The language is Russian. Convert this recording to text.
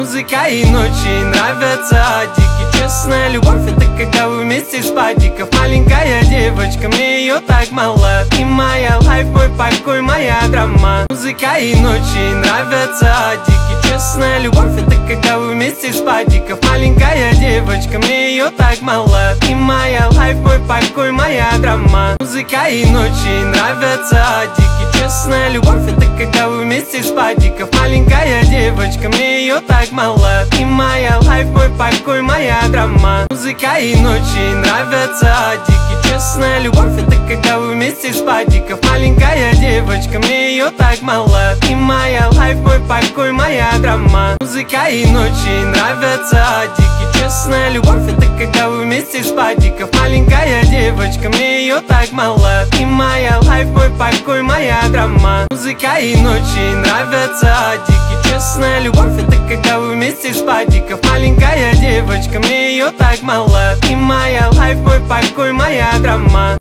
Музыка и ночи нравятся дикие. Честная любовь — это когда вы вместе с падиков. Маленькая девочка, мне ее так мало. И моя лайф, мой покой, моя драма. Музыка и ночи нравятся дикие. Честная любовь — это когда вы вместе с падиков. Маленькая девочка, мне ее так мало. И моя лайф, мой покой, моя драма. Музыка и ночи нравятся дикие. Честная любовь — это когда вы вместе с падиков. Маленькая девочка, мне ее так мало. И моя лайф, мой покой, моя драма. Музыка и ночи нравятся дикие. Честная любовь — это когда вы вместе с падиков. Маленькая девочка, мне ее так мало. И моя лайф, мой покой, моя драма. Музыка и ночи нравятся дикие. Честная любовь — это когда вы вместе с падиков. Маленькая девочка, мне ее так мало. И моя лайф, мой покой, моя драма. Музыка и ночи нравятся дикие. Честная любовь — это когда вы вместе с падиков. Маленькая девочка, мне ее так мало. И моя лайф, мой покой, моя драма.